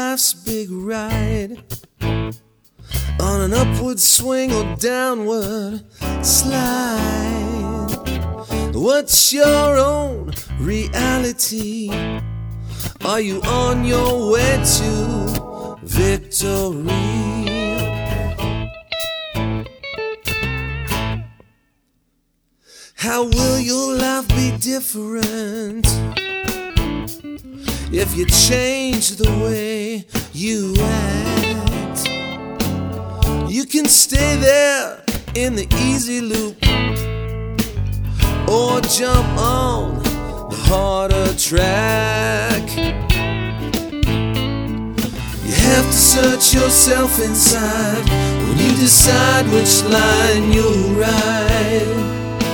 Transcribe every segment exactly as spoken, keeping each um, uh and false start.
life's big ride, on an upward swing or downward slide. What's your own reality? Are you on your way to victory? How will your life be different if you change the way you act? You can stay there in the easy loop, or jump on the harder track. You have to search yourself inside when you decide which line you'll ride.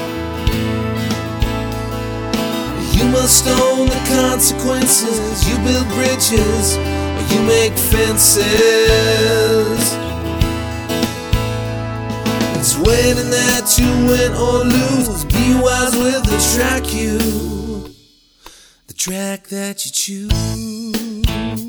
You must own the consequences. You build bridges, or you make fences. It's waiting there to win or lose. Be wise with the track you, the track that you choose.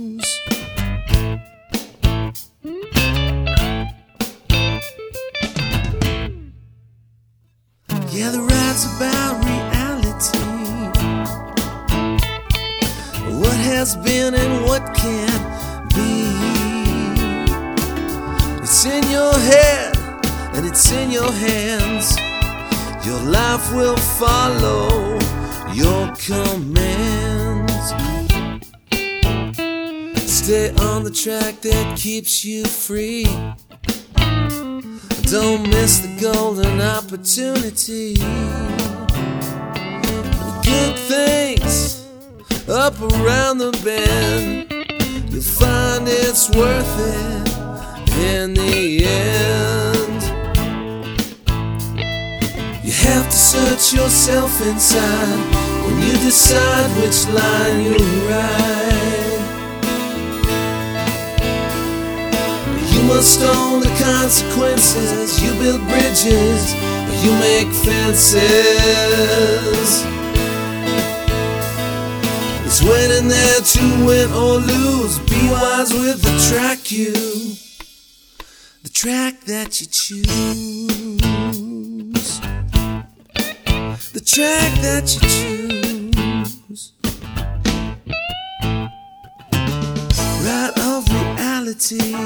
Yeah, the ride's about reality, what has been and what can be. It's in your head and it's in your hands. Your life will follow your commands. Stay on the track that keeps you free. Don't miss the golden opportunity. Good things up around the bend, you'll find it's worth it in the end. You have to search yourself inside when you decide which line you'll ride. You must own the consequences. You build bridges, or you make fences. It's waiting there to win or lose. Be wise with the track you, the track that you choose, the track that you choose. Right of reality,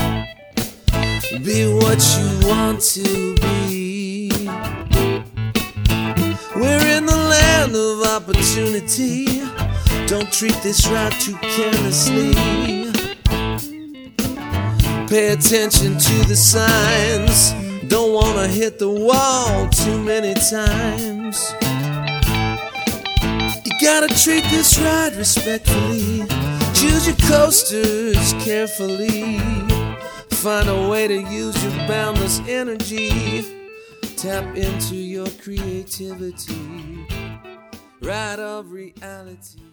be what you want to be. We're in the land of opportunity. Don't treat this ride too carelessly. Pay attention to the signs. Don't wanna hit the wall too many times. You gotta treat this ride respectfully. Choose your coasters carefully. Find a way to use your boundless energy. Tap into your creativity. Ride of reality.